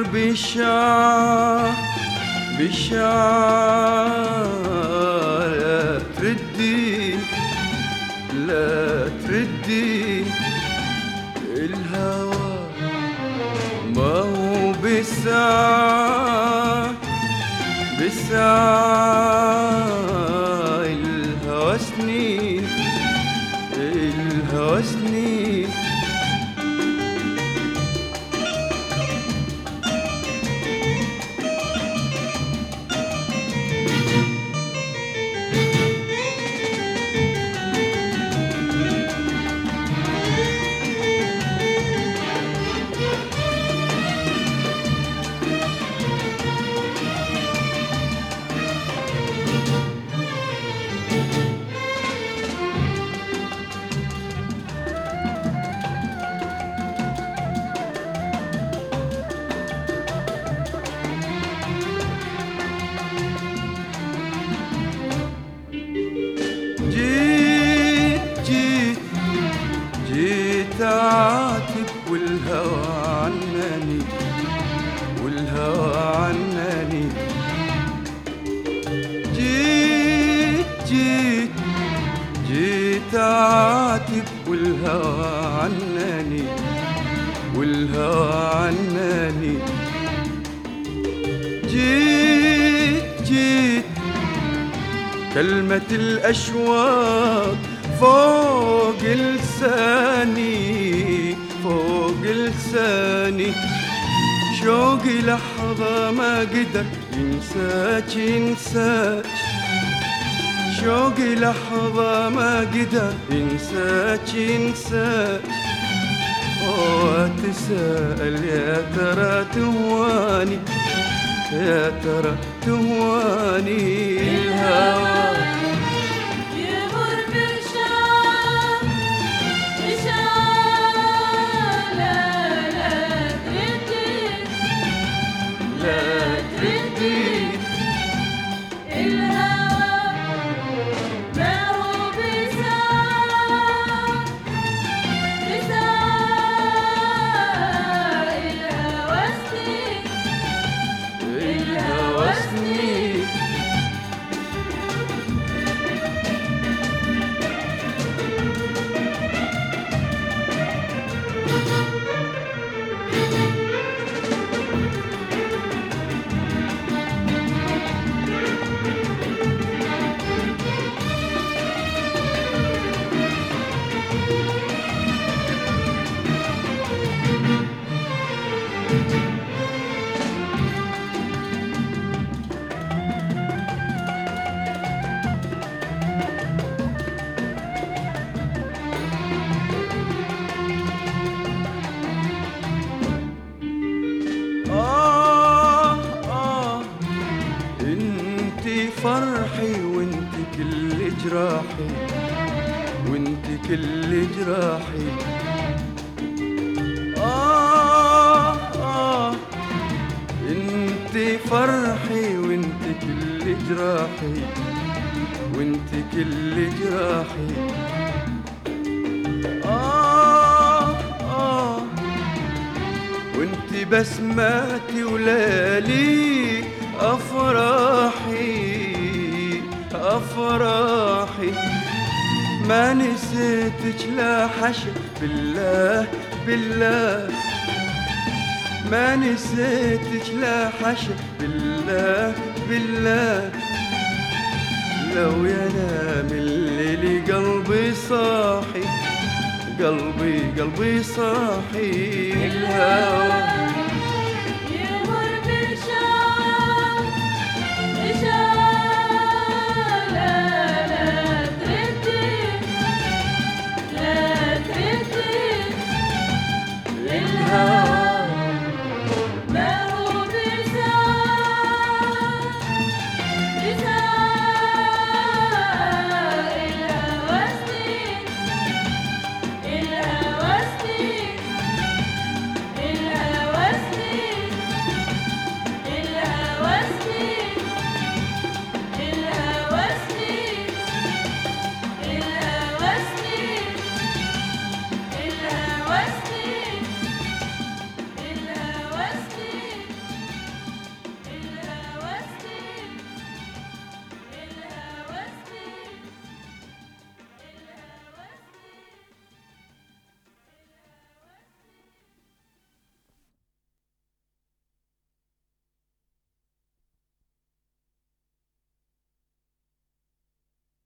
بشار لا تردي لا تردي الهوى ما هو بساعة الهوى سنين الهوى سنين جيت أعاتب والهوى عناني والهوى عناني جيت أعاتب والهوى عناني والهوى عناني جيت كلمة الأشواق فوق لساني فوق لساني شوقي لحظة ما قدر ينساك ينساك شوقي لحظة ما قدر ينساك ينساك وأتساءل يا ترى تهواني يا ترى تهواني الهوى فرحي وانت كل جراحي وانت كل جراحي انت فرحي وانت كل جراحي وانت كل جراحي وانت بسماتي ولالي أفراحي ما نسيتك لا حشا بالله بالله ما نسيتك لا حشا بالله بالله لو ينام الليل قلبي صاحي قلبي صاحي الهوى